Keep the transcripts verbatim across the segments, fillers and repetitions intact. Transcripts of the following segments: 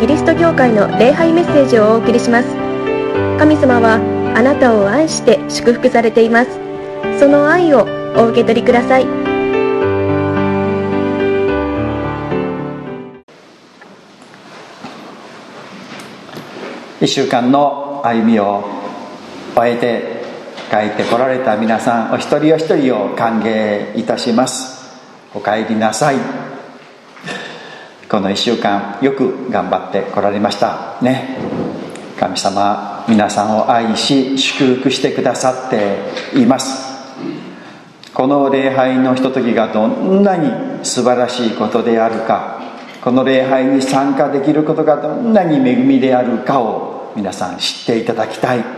リスト教会の礼拝メッセージをお送りします。神様はあなたを愛して祝福されています。その愛をお受け取りください。 いっしゅうかんの歩みを終えて帰ってこられた皆さんお一人お一人を歓迎いたします。お帰りなさい。このいっしゅうかんよく頑張ってこられましたね。神様皆さんを愛し祝福してくださっています。この礼拝のひとときがどんなに素晴らしいことであるか、この礼拝に参加できることがどんなに恵みであるかを皆さん知っていただきたい。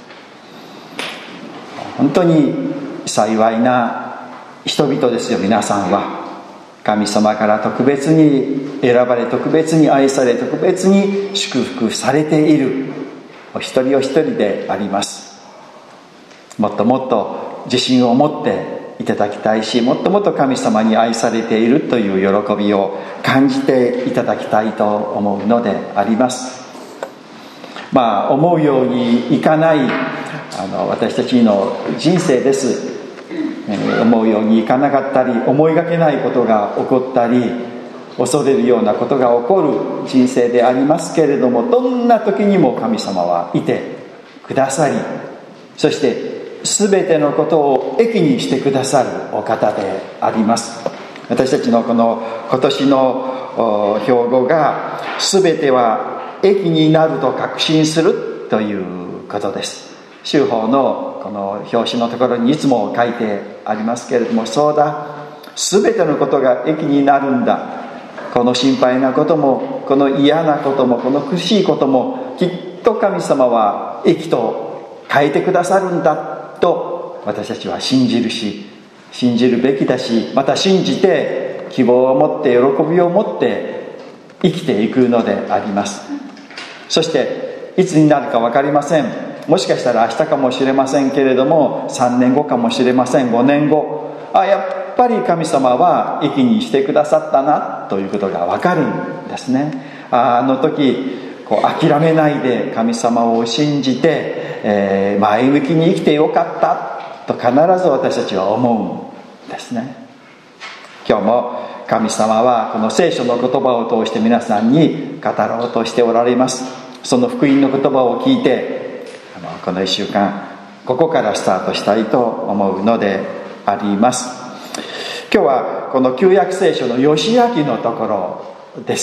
本当に幸いな人々ですよ。皆さんは神様から特別に選ばれ、特別に愛され、特別に祝福されているお一人お一人であります。もっともっと自信を持っていただきたいし、もっともっと神様に愛されているという喜びを感じていただきたいと思うのであります。まあ思うようにいかないあの私たちの人生です。思うようにいかなかったり、思いがけないことが起こったり、恐れるようなことが起こる人生でありますけれども、どんな時にも神様はいてくださり、そして全てのことを益にしてくださるお方であります。私たちのこの今年の標語が、全ては益になると確信するということです。修法のこの表紙のところにいつも書いてありますけれども、そうだ、全てのことが益になるんだ。この心配なことも、この嫌なことも、この苦しいことも、きっと神様は益と変えてくださるんだと私たちは信じるし、信じるべきだし、また信じて希望を持って喜びを持って生きていくのであります。そしていつになるか分かりません。もしかしたら明日かもしれませんけれども、さんねんごかもしれません、ごねんご、あ、やっぱり神様は益にしてくださったなということが分かるんですね。あ, あの時こう諦めないで神様を信じて、えー、前向きに生きてよかったと必ず私たちは思うんですね。今日も神様はこの聖書の言葉を通して皆さんに語ろうとしておられます。その福音の言葉を聞いて、あのこのいっしゅうかんここからスタートしたいと思うのであります。今日はこの旧約聖書のヨシア記のところです。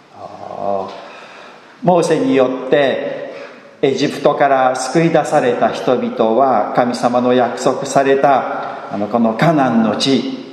モーセによってエジプトから救い出された人々は、神様の約束されたあのこのカナンの地、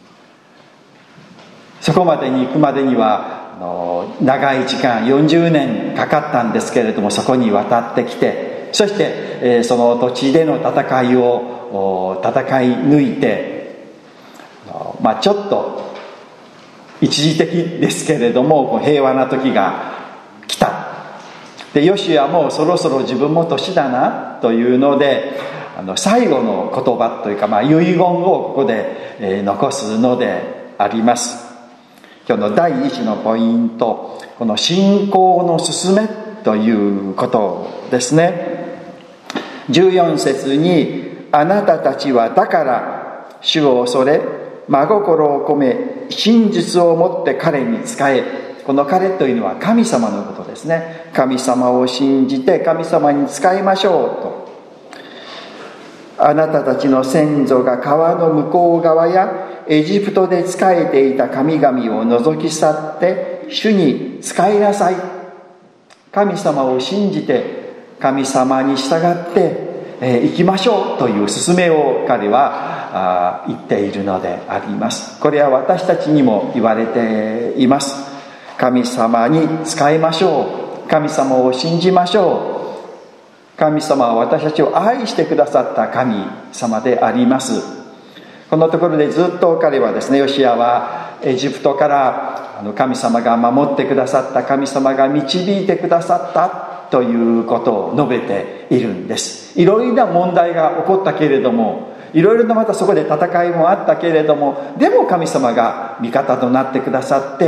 そこまでに行くまでにはあの長い時間よんじゅうねんかかったんですけれども、そこに渡ってきて、そして、えー、その土地での戦いを戦い抜いて、まあちょっと一時的ですけれども平和な時が来た。でヨシュアもそろそろ自分も年だなというので、あの最後の言葉というか、まあ遺言をここで、えー、残すのであります。今日の第一のポイント、この信仰の進めということですね。じゅうよん節に、あなたたちはだから主を恐れ真心を込め真実をもって彼に仕え、この彼というのは神様のことですね。神様を信じて神様に仕えましょうと。あなたたちの先祖が川の向こう側やエジプトで仕えていた神々を除き去って主に仕えなさい。神様を信じて神様に従ってえー、行きましょうという勧めを彼はあ言っているのであります。これは私たちにも言われています。神様に仕えましょう。神様を信じましょう。神様は私たちを愛してくださった神様であります。このところでずっと彼はですね、ヨシアはエジプトからあの神様が守ってくださった、神様が導いてくださったということを述べているんです。いろいろな問題が起こったけれども、いろいろなまたそこで戦いもあったけれども、でも神様が味方となってくださって、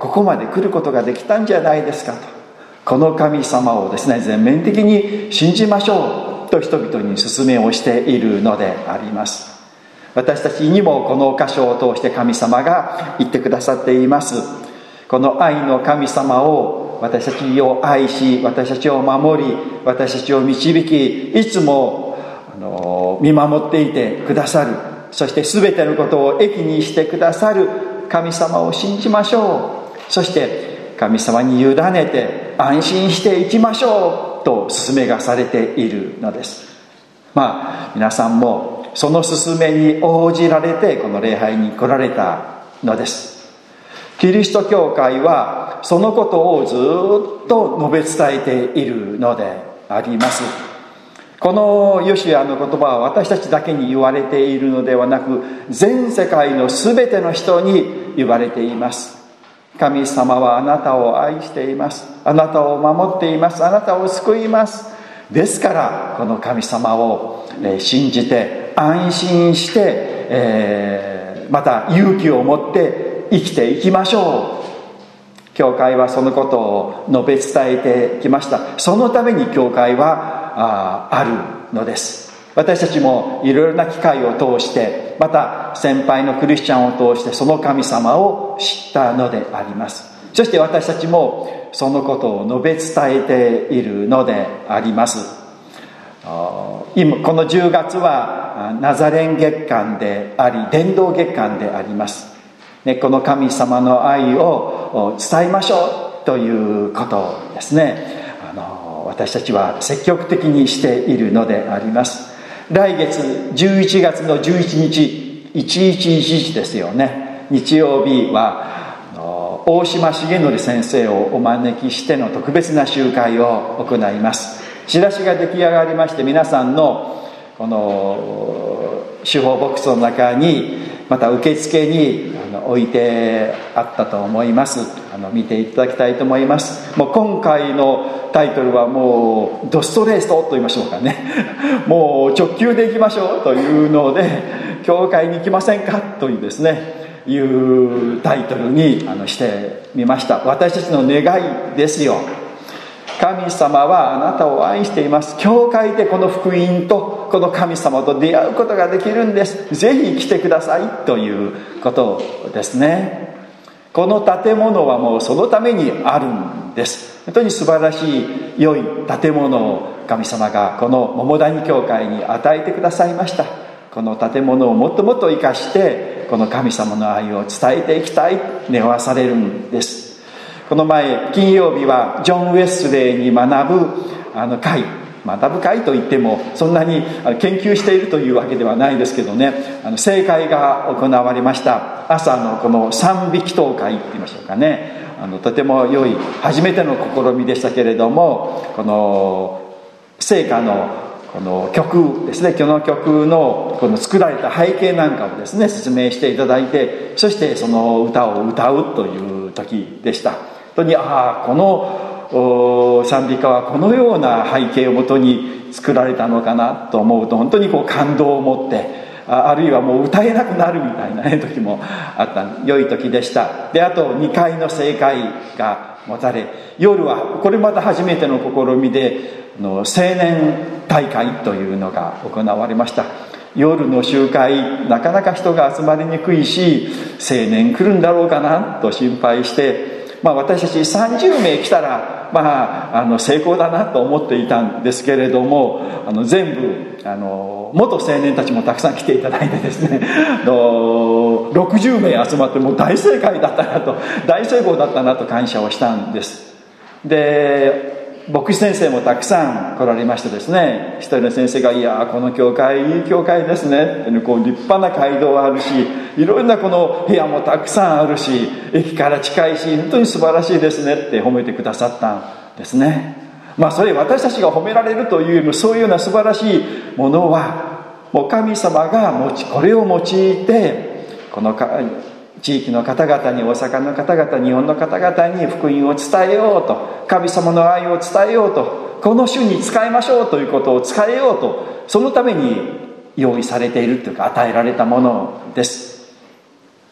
ここまで来ることができたんじゃないですかと、この神様をですね全面的に信じましょうと人々に勧めをしているのであります。私たちにもこの箇所を通して神様が言ってくださっています。この愛の神様を私たちを愛し、私たちを守り、私たちを導き、いつもあの見守っていてくださる、そして全てのことを益にしてくださる神様を信じましょう。そして神様に委ねて安心していきましょうと勧めがされているのです。まあ皆さんもその勧めに応じられてこの礼拝に来られたのです。キリスト教会はそのことをずっと述べ伝えているのであります。このヨシュアの言葉は私たちだけに言われているのではなく、全世界の全ての人に言われています。神様はあなたを愛しています。あなたを守っています。あなたを救います。ですからこの神様を信じて安心して、えー、また勇気を持って生きていきましょう。教会はそのことを述べ伝えてきました。そのために教会は あ, あるのです。私たちもいろいろな機会を通して、また先輩のクリスチャンを通してその神様を知ったのであります。そして私たちもそのことを述べ伝えているのであります。今このじゅうがつはナザレン月間であり伝道月間であります。この神様の愛を伝えましょうということですね。あの私たちは積極的にしているのであります。来月じゅういちがつのじゅういちにちいちいちいちいちですよね。日曜日は大島重則先生をお招きしての特別な集会を行います。チラシが出来上がりまして、皆さんのこの手法ボックスの中にまた受付に置いてあったと思います。あの見ていただきたいと思います。もう今回のタイトルはもうドストレートと言いましょうかね。もう直球でいきましょうというので、教会に行きませんかというですねいうタイトルにあのしてみました。私たちの願いですよ。神様はあなたを愛しています。教会でこの福音とこの神様と出会うことができるんです。ぜひ来てくださいということですね。この建物はもうそのためにあるんです。本当に素晴らしい良い建物を神様がこの桃谷教会に与えてくださいました。この建物をもっともっと生かしてこの神様の愛を伝えていきたい願わされるんです。この前金曜日はジョン・ウェスレーに学ぶあの会、学ぶ会といってもそんなに研究しているというわけではないですけどね、あの正会が行われました。朝のこの賛美祈祷会って言いましょうかね、あのとても良い初めての試みでしたけれども、この聖歌のこの曲ですね、この曲のこの作られた背景なんかをですね説明していただいて、そしてその歌を歌うという時でした。本当にああこの賛美歌はこのような背景をもとに作られたのかなと思うと、本当にこう感動を持って、あ, あるいはもう歌えなくなるみたいな、ね、時もあった良い時でした。であとにかいの聖会が持たれ、夜はこれまた初めての試みでの青年大会というのが行われました。夜の集会なかなか人が集まりにくいし、青年来るんだろうかなと心配して、まあ、私たちさんじゅうめい来たら、まあ、あの成功だなと思っていたんですけれども、あの全部あの元青年たちもたくさん来ていただいてですね、ろくじゅうめい集まってもう大正解だったなと、大成功だったなと感謝をしたんです。で牧師先生もたくさん来られましてですね、一人の先生がいやこの教会いい教会ですね、こう立派な街道があるし、いろんなこの部屋もたくさんあるし、駅から近いし本当に素晴らしいですねって褒めてくださったんですね。まあそれ私たちが褒められるというよりも、そういうような素晴らしいものはもう神様が持ちこれを用いて、このか地域の方々に、大阪の方々、日本の方々に福音を伝えようと、神様の愛を伝えようと、この種に使いましょうということを伝えようと、そのために用意されているというか与えられたものです。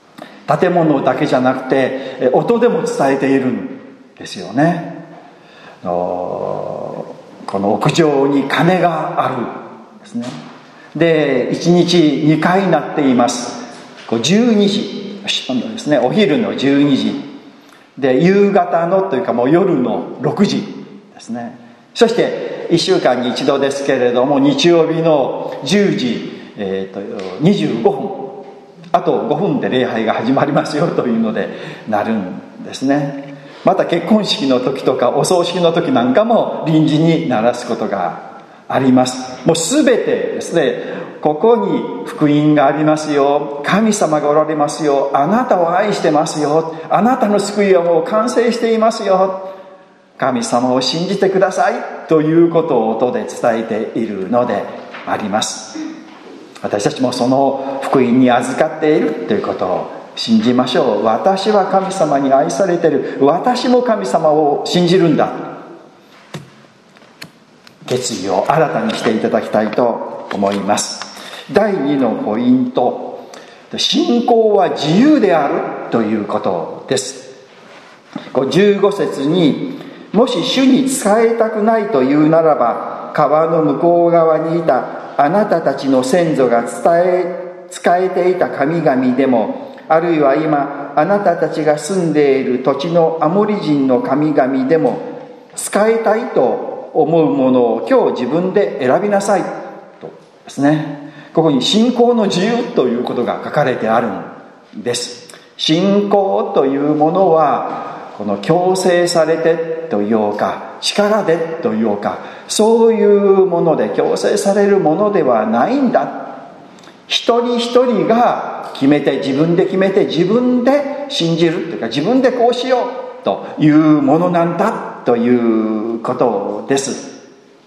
建物だけじゃなくて音でも伝えているんですよね。この屋上に鐘があるんですね。でいちにちにかい鳴っています。じゅうにじですね、お昼のじゅうにじで、夕方のというかもう夜のろくじですね。そしていっしゅうかんに一度ですけれども、日曜日のじゅうじ、えー、とにじゅうごふん、あとごふんで礼拝が始まりますよというのでなるんですね。また結婚式の時とかお葬式の時なんかも臨時に鳴らすことがあります。もう全てですね、ここに福音がありますよ、神様がおられますよ、あなたを愛してますよ、あなたの救いはもう完成していますよ、神様を信じてくださいということを音で伝えているのであります。私たちもその福音に預かっているということを信じましょう。私は神様に愛されている、私も神様を信じるんだ、決意を新たにしていただきたいと思います。だいにのポイント、信仰は自由であるということです。じゅうご節に、もし主に仕えたくないというならば、川の向こう側にいたあなたたちの先祖が伝え仕えていた神々でも、あるいは今あなたたちが住んでいる土地のアモリ人の神々でも、仕えたいと思うものを今日自分で選びなさいとですね。ここに信仰の自由ということが書かれてあるんです。信仰というものはこの強制されてというか力でというか、そういうもので強制されるものではないんだ。一人一人が決めて、自分で決めて自分で信じるというか、自分でこうしようというものなんだということです。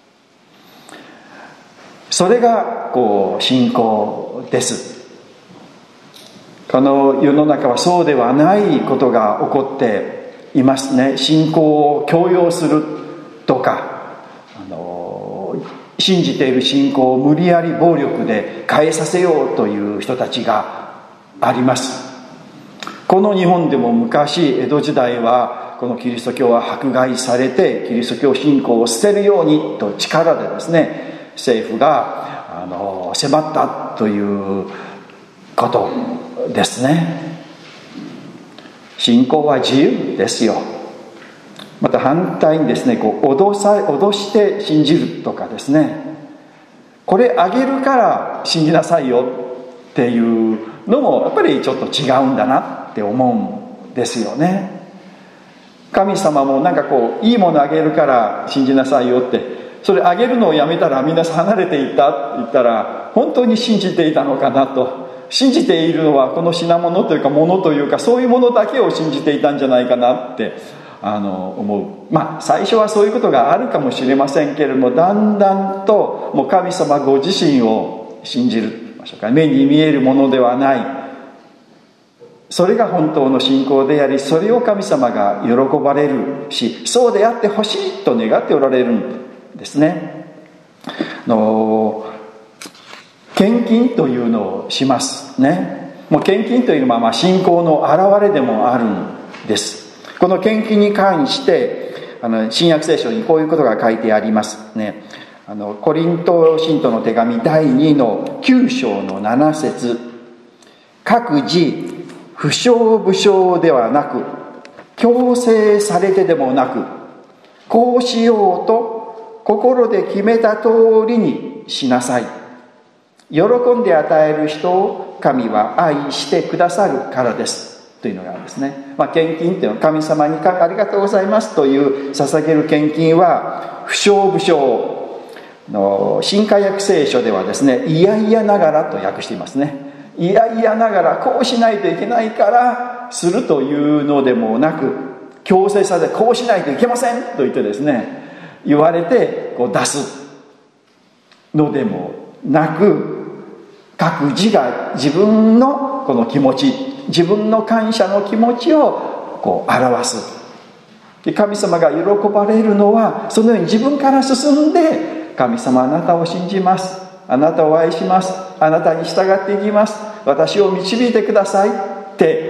それがこう信仰です。この世の中はそうではないことが起こっていますね。信仰を強要するとか、あの信じている信仰を無理やり暴力で変えさせようという人たちがあります。この日本でも昔、江戸時代はこのキリスト教は迫害されて、キリスト教信仰を捨てるようにと力でですね、政府があの迫ったということですね。信仰は自由ですよ。また反対にですね、こう脅さ脅して信じるとかですね、これあげるから信じなさいよっていうのもやっぱりちょっと違うんだなって思うんですよね。神様もなんかこういいものあげるから信じなさいよって、それあげるのをやめたらみんな離れていったって言ったら、本当に信じていたのかなと。信じているのはこの品物というか物というか、そういうものだけを信じていたんじゃないかなってあの思う。まあ最初はそういうことがあるかもしれませんけれども、だんだんともう神様ご自身を信じると言いましょうか、目に見えるものではない、それが本当の信仰であり、それを神様が喜ばれるし、そうであってほしいと願っておられるんですね。の献金というのをしますね。もう献金というのはまあ信仰の表れでもあるんです。この献金に関してあの新約聖書にこういうことが書いてありますね。あのコリント信徒の手紙だいにのきゅう章のなな節、各自不償不償ではなく、強制されてでもなく、こうしようと心で決めた通りにしなさい。喜んで与える人を神は愛してくださるからですというのがあるんですね。まあ、献金というのは神様にありがとうございますという捧げる献金は不償不償の新海訳聖書ではですね、いやいやながらと訳していますね。いやいやながらこうしないといけないからするというのでもなく、強制されてこうしないといけませんと言ってですね、言われてこう出すのでもなく、各自が自分のこの気持ち、自分の感謝の気持ちをこう表す。で、神様が喜ばれるのはそのように自分から進んで、神様あなたを信じます、あなたを愛します、あなたに従っていきます、私を導いてくださいって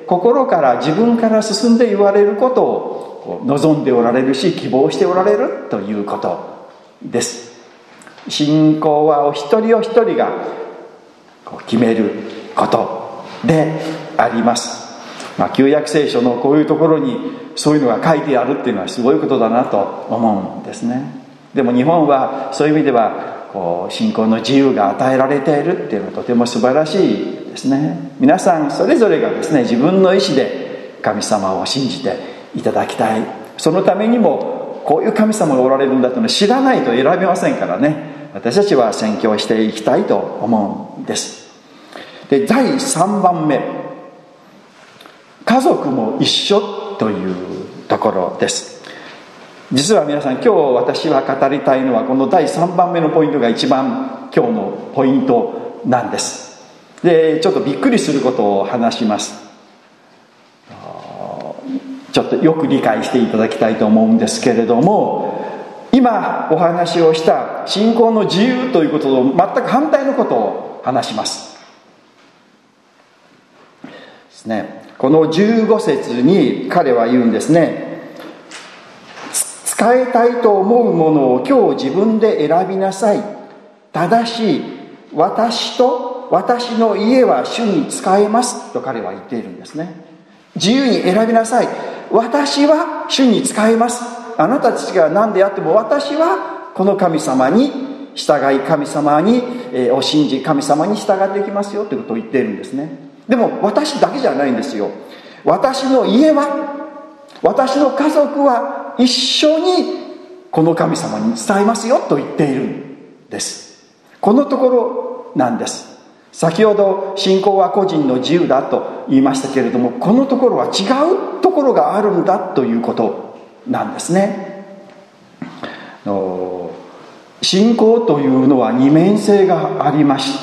心から自分から進んで言われることを望んでおられるし、希望しておられるということです。信仰はお一人お一人が決めることであります。まあ、旧約聖書のこういうところにそういうのが書いてあるっていうのはすごいことだなと思うんですね。でも日本はそういう意味ではこう信仰の自由が与えられているっていうのはとても素晴らしいですね。皆さんそれぞれがですね、自分の意思で神様を信じていただきたい。そのためにもこういう神様がおられるんだというのを知らないと選べませんからね、私たちは宣教していきたいと思うんです。で、だいさんばんめ、家族も一緒というところです。実は皆さん、今日私は語りたいのはこのだいさんばんめのポイントが一番今日のポイントなんです。で、ちょっとびっくりすることを話します。ちょっとよく理解していただきたいと思うんですけれども、今お話をした信仰の自由ということと全く反対のことを話しますですね。このじゅうご節に彼は言うんですね。使いたいと思うものを今日自分で選びなさい。ただし私と私の家は主に仕えますと彼は言っているんですね。自由に選びなさい。私は主に仕えます。あなたたちが何であっても私はこの神様に従い、神様に、えー、を信じ、神様に従っていきますよということを言っているんですね。でも私だけじゃないんですよ。私の家は、私の家族は一緒にこの神様に伝えますよと言っているんです。このところなんです。先ほど信仰は個人の自由だと言いましたけれども、このところは違うところがあるんだということなんですね。信仰というのは二面性がありまして、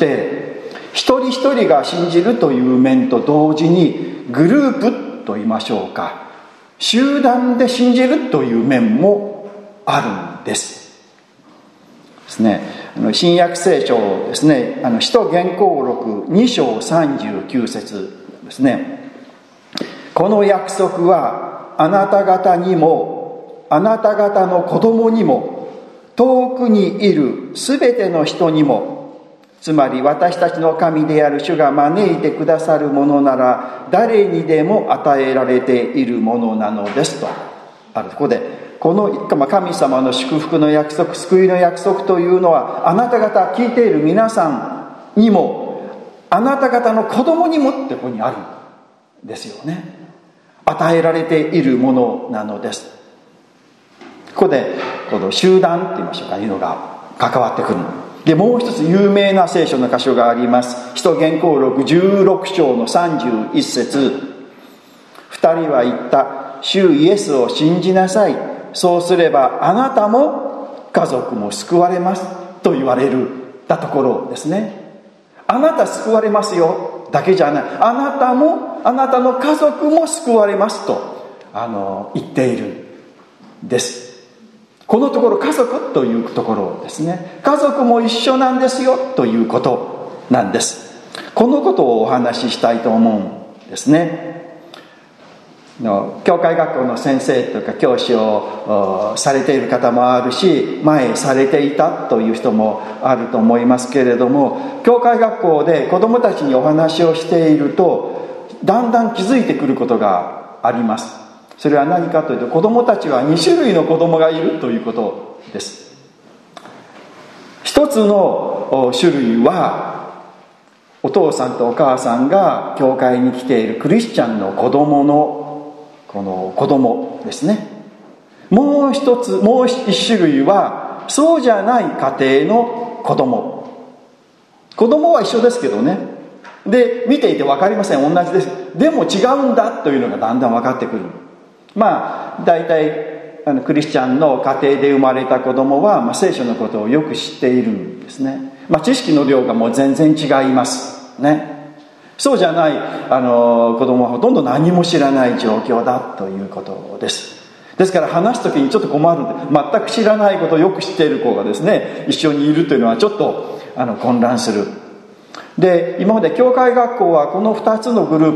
一人一人が信じるという面と同時にグループと言いましょうか、集団で信じるという面もあるんですですね。新約聖書ですね、あの使徒言行録に章さんじゅうきゅう節ですね。この約束はあなた方にもあなた方の子供にも遠くにいるすべての人にも、つまり私たちの神である主が招いてくださるものなら誰にでも与えられているものなのですとある。ここでこの神様の祝福の約束、救いの約束というのは、あなた方聞いている皆さんにもあなた方の子供にもってここにあるんですよね。与えられているものなのです。ここでこの集団って言いましょうか、いうのが関わってくる。で、もう一つ有名な聖書の箇所があります。使徒言行録じゅうろく章のさんじゅういち節。二人は言った。主イエスを信じなさい。そうすればあなたも家族も救われますと言われるたところですね。あなた救われますよだけじゃない、あなたもあなたの家族も救われますとあの言っているんです。このところ家族というところですね。家族も一緒なんですよということなんです。このことをお話ししたいと思うんですね。の教会学校の先生とか教師をされている方もあるし、前されていたという人もあると思いますけれども、教会学校で子どもたちにお話をしているとだんだん気づいてくることがあります。それは何かというと、子どもたちはに種類の子どもがいるということです。一つの種類はお父さんとお母さんが教会に来ているクリスチャンの子どものこの子供ですね。もう一つ、もう一種類はそうじゃない家庭の子供。子供は一緒ですけどね。で、見ていて分かりません。同じです。でも違うんだというのがだんだん分かってくる。まあ大体あのクリスチャンの家庭で生まれた子供は、まあ、聖書のことをよく知っているんですね。まあ知識の量がもう全然違いますね。そうじゃないあの子供はほとんど何も知らない状況だということです。ですから話す時にちょっと困る。全く知らないことをよく知っている子がですね一緒にいるというのはちょっとあの混乱する。で、今まで教会学校はこのふたつのグループ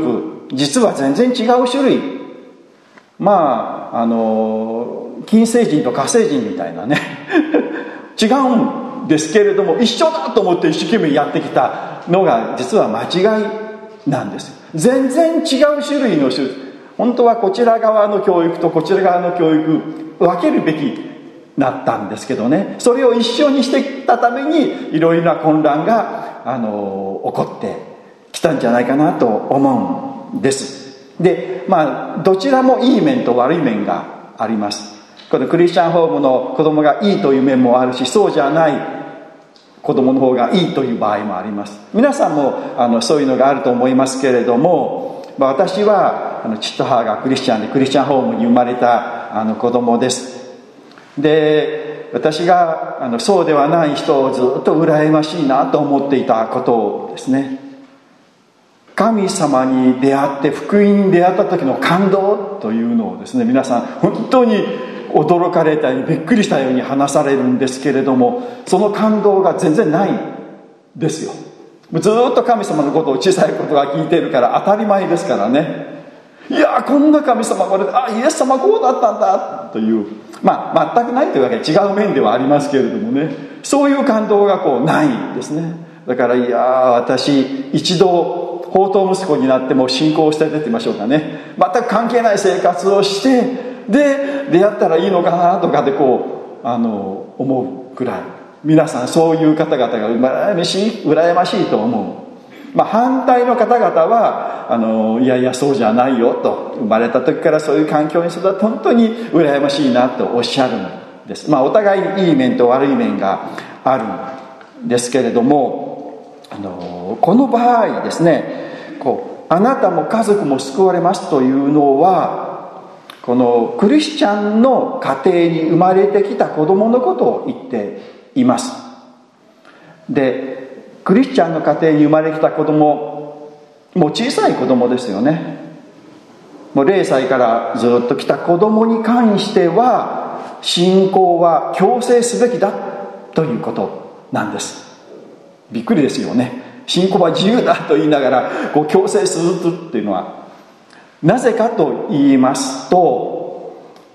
実は全然違う種類、まああの金星人と火星人みたいなね違うんですけれども、一緒だと思って一生懸命やってきたのが実は間違いなんです。全然違う種類の種類、本当はこちら側の教育とこちら側の教育分けるべきだったんですけどね、それを一緒にしてきたためにいろいろな混乱があの起こってきたんじゃないかなと思うんです。でまあどちらもいい面と悪い面があります。このクリスチャンホームの子供がいいという面もあるし、そうじゃない子供の方がいいという場合もあります。皆さんもあのそういうのがあると思いますけれども、まあ、私はあの父と母がクリスチャンでクリスチャンホームに生まれたあの子供です。で私があのそうではない人をずっと羨ましいなと思っていたことをですね、神様に出会って福音に出会った時の感動というのをですね、皆さん本当に驚かれたりびっくりしたように話されるんですけれども、その感動が全然ないんですよ。ずっと神様のことを小さいことが聞いてるから当たり前ですからね。いやこんな神様これ、あイエス様こうだったんだという、まあ全くないというわけで違う面ではありますけれどもね、そういう感動がこうないんですね。だからいや私一度放蕩息子になっても信仰を捨ててってみましょうかね、全く関係ない生活をしてで出会ったらいいのかなとかでこうあの思うくらい、皆さんそういう方々が羨ましい羨ましいと思う。まあ反対の方々はあのいやいやそうじゃないよと、生まれた時からそういう環境に育って本当に羨ましいなとおっしゃるんです。まあお互いにいい面と悪い面があるんですけれども、あのこの場合ですね、こうあなたも家族も救われますというのはこのクリスチャンの家庭に生まれてきた子供のことを言っています。でクリスチャンの家庭に生まれてきた子供、もう小さい子供ですよね。もうれいさいからずっと来た子供に関しては信仰は強制すべきだということなんです。びっくりですよね。信仰は自由だと言いながらこう強制するっていうのはなぜかと言いますと、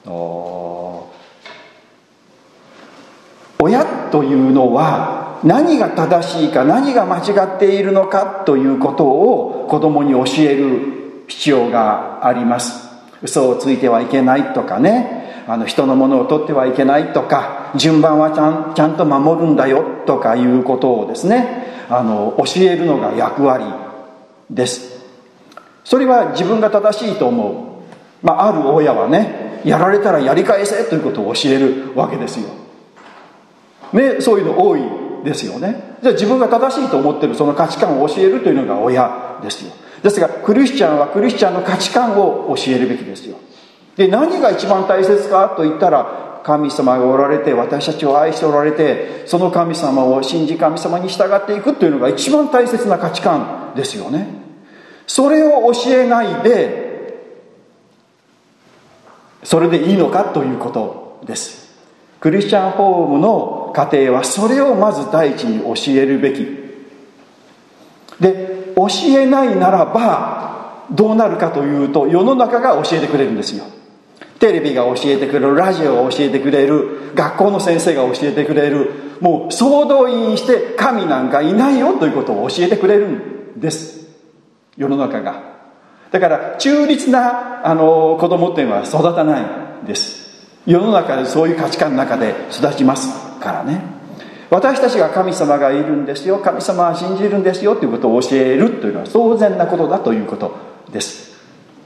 親というのは何が正しいか何が間違っているのかということを子供に教える必要があります。嘘をついてはいけないとかね、あの人のものを取ってはいけないとか、順番はちゃん、ちゃんと守るんだよとかいうことをですね、あの教えるのが役割です。それは自分が正しいと思う、まあ、ある親はね、やられたらやり返せということを教えるわけですよ、ね、そういうの多いですよね。じゃあ自分が正しいと思っているその価値観を教えるというのが親ですよ。ですがクリスチャンはクリスチャンの価値観を教えるべきですよ。で何が一番大切かと言ったら、神様がおられて私たちを愛しておられて、その神様を信じ神様に従っていくというのが一番大切な価値観ですよね。それを教えないでそれでいいのかということです。クリスチャンホームの家庭はそれをまず第一に教えるべきで、教えないならばどうなるかというと、世の中が教えてくれるんですよ。テレビが教えてくれる、ラジオが教えてくれる、学校の先生が教えてくれる、もう総動員して神なんかいないよということを教えてくれるんです、世の中が。だから中立なあの子供っていうのは育たないんです。世の中でそういう価値観の中で育ちますからね。私たちが神様がいるんですよ、神様は信じるんですよということを教えるというのは当然なことだということです。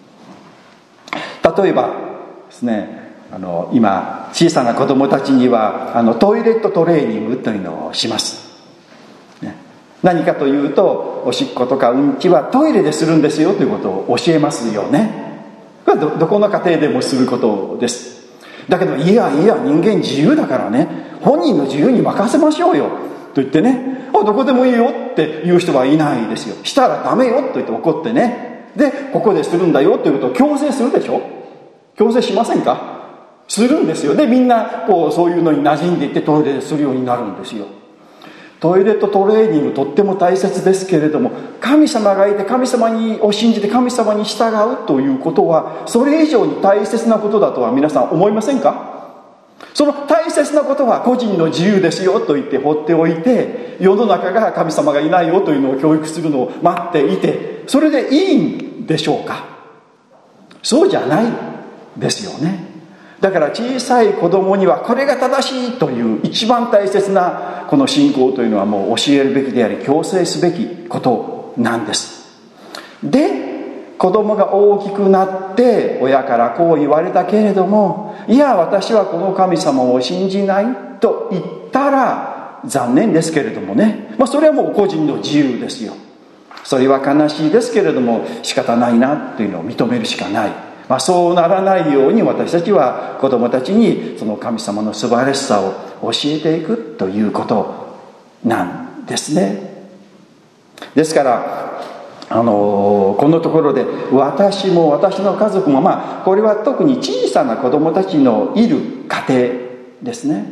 例えばですね、あの今小さな子供たちにはあのトイレットトレーニングというのをします、ね、何かというと、おしっことかうんちはトイレでするんですよということを教えますよね。これは ど, どこの家庭でもすることです。だけどいやいや人間自由だからね、本人の自由に任せましょうよと言ってね、あどこでもいいよって言う人はいないですよ。したらダメよと言って怒ってね、でここでするんだよということを強制するでしょ。強制しませんか？するんですよ。でみんなこうそういうのに馴染んでいってトイレでするようになるんですよ。 トイレットトレーニングとっても大切ですけれども、神様がいて神様にを信じて神様に従うということはそれ以上に大切なことだとは皆さん思いませんか？その大切なことは個人の自由ですよと言って放っておいて、世の中が神様がいないよというのを教育するのを待っていて、それでいいんでしょうか？そうじゃないですよね。だから小さい子供にはこれが正しいという一番大切なこの信仰というのはもう教えるべきであり、強制すべきことなんです。で、子供が大きくなって親からこう言われたけれども、いや私はこの神様を信じないと言ったら残念ですけれどもね、まあ、それはもう個人の自由ですよ。それは悲しいですけれども仕方ないなというのを認めるしかない。まあ、そうならないように私たちは子供たちにその神様の素晴らしさを教えていくということなんですね。ですからあのこのところで私も私の家族も、まあこれは特に小さな子供たちのいる家庭ですね。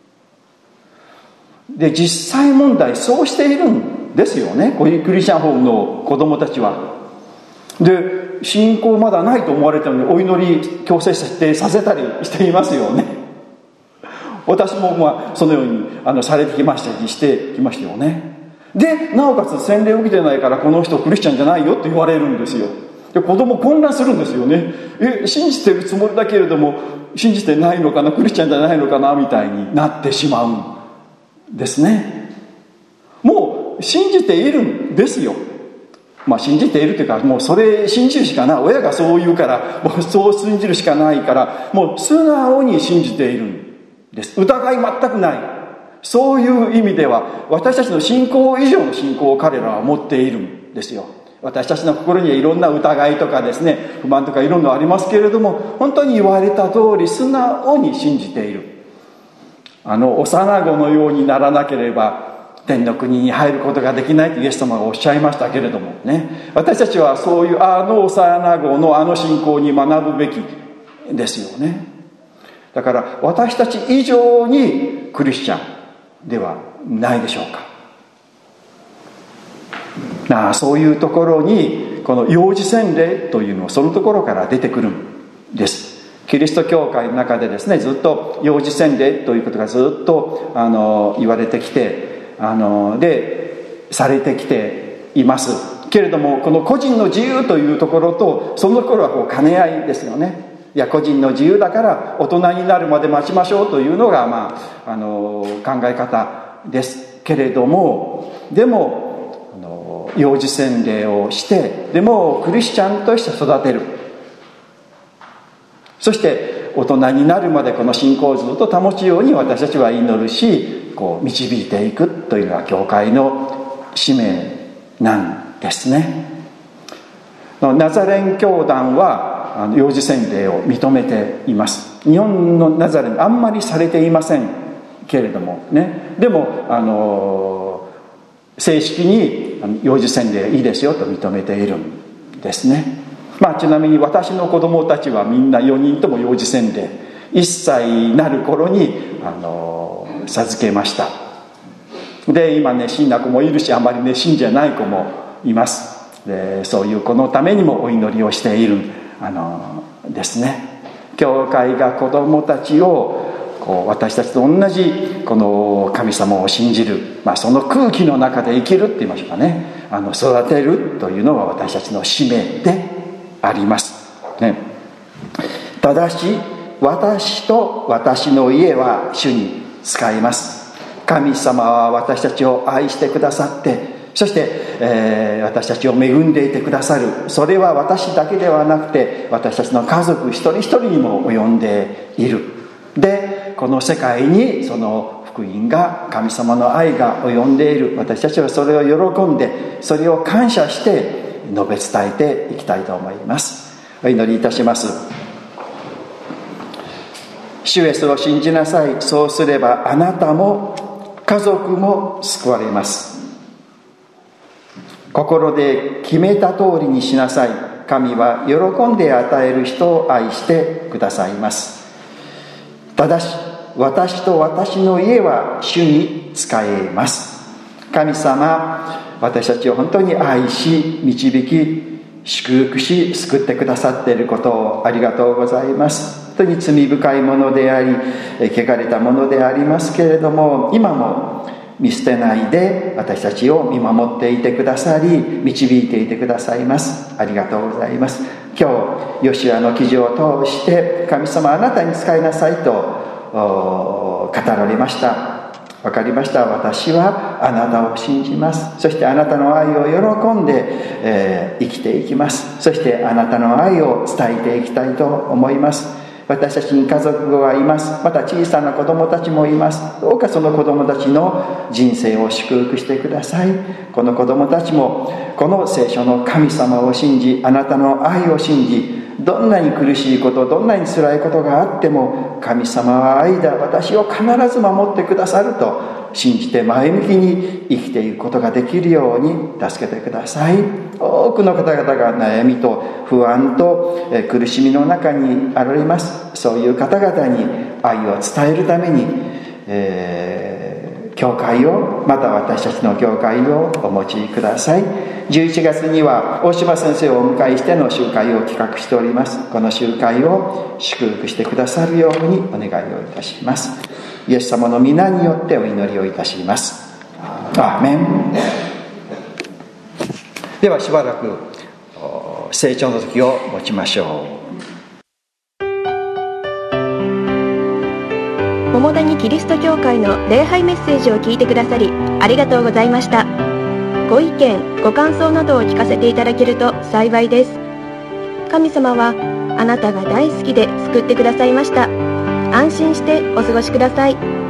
で実際問題そうしているんですよね、こういうクリスチャンホームの子供たちは。で信仰まだないと思われたのにお祈り強制してさせたりしていますよね。私もまあそのようにあのされてきましたりしてきましたよね。でなおかつ洗礼を受けてないからこの人クリスチャンじゃないよと言われるんですよ。で子供混乱するんですよね。え信じてるつもりだけれども信じてないのかな、クリスチャンじゃないのかなみたいになってしまうんですね。もう信じているんですよ。まあ信じているというか、もうそれ信じるしかない。親がそう言うからもうそう信じるしかないから、もう素直に信じているんです。疑い全くない。そういう意味では私たちの信仰以上の信仰を彼らは持っているんですよ。私たちの心にはいろんな疑いとかですね、不満とかいろんなのありますけれども、本当に言われた通り素直に信じている。あの幼子のようにならなければ天の国に入ることができないとイエス様がおっしゃいましたけれどもね、私たちはそういうあの幼子のあの信仰に学ぶべきですよね。だから私たち以上にクリスチャンではないでしょうか。なあそういうところにこの幼児洗礼というのはそのところから出てくるんです。キリスト教会の中でですね、ずっと幼児洗礼ということがずっとあの言われてきてあのでされてきていますけれども、この個人の自由というところとそのところはこう兼ね合いですよね。いや個人の自由だから大人になるまで待ちましょうというのが、まあ、あの考え方ですけれども、でもあの幼児洗礼をしてでもクリスチャンとして育てる、そして大人になるまでこの信仰をずっと保つように私たちは祈るし、こう導いていくというのが教会の使命なんですね。ナザレン教団は幼児洗礼を認めています。日本のナザレンあんまりされていませんけれどもね、でもあの正式に幼児洗礼いいですよと認めているんですね。まあ、ちなみに私の子供たちはみんなよにんとも幼児洗礼いっさいになる頃にあの授けました。で今熱心な子もいるし、あまり熱心じゃない子もいます。でそういう子のためにもお祈りをしているあのですね。教会が子供たちをこう私たちと同じこの神様を信じる、まあ、その空気の中で生きるって言いましょうかね、あの育てるというのは私たちの使命であります、ね、ただし私と私の家は主に仕えます。神様は私たちを愛してくださって、そして、えー、私たちを恵んでいてくださる。それは私だけではなくて私たちの家族一人一人にも及んでいる。でこの世界にその福音が、神様の愛が及んでいる。私たちはそれを喜んでそれを感謝して述べ伝えていきたいと思います。お祈りいたします。主イエスを信じなさい。そうすればあなたも家族も救われます。心で決めた通りにしなさい。神は喜んで与える人を愛してくださいます。ただし私と私の家は主に仕えます。 神様、私たちを本当に愛し導き祝福し救ってくださっていることをありがとうございます。本当に罪深いものであり汚れたものでありますけれども、今も見捨てないで私たちを見守っていてくださり導いていてくださいます。ありがとうございます。今日ヨシュアの記事を通して神様あなたに仕えなさいと語られました。わかりました。私はあなたを信じます。そしてあなたの愛を喜んで、えー、生きていきます。そしてあなたの愛を伝えていきたいと思います。私たちに家族がいます。また小さな子供たちもいます。どうかその子供たちの人生を祝福してください。この子供たちもこの聖書の神様を信じ、あなたの愛を信じ、どんなに苦しいこと、どんなに辛いことがあっても神様は愛だ、私を必ず守ってくださると信じて前向きに生きていくことができるように助けてください。多くの方々が悩みと不安と苦しみの中にあられます。そういう方々に愛を伝えるために、えー、教会を、また私たちの教会をお持ちください。じゅういちがつには大島先生をお迎えしての集会を企画しております。この集会を祝福してくださるようにお願いをいたします。イエス様の皆によってお祈りをいたします。アーメン。ではしばらく成長の時を持ちましょう。 桃谷キリスト教会の礼拝メッセージを聞いてくださりありがとうございました。ご意見ご感想などを聞かせていただけると幸いです。神様はあなたが大好きで救ってくださいました。安心してお過ごしください。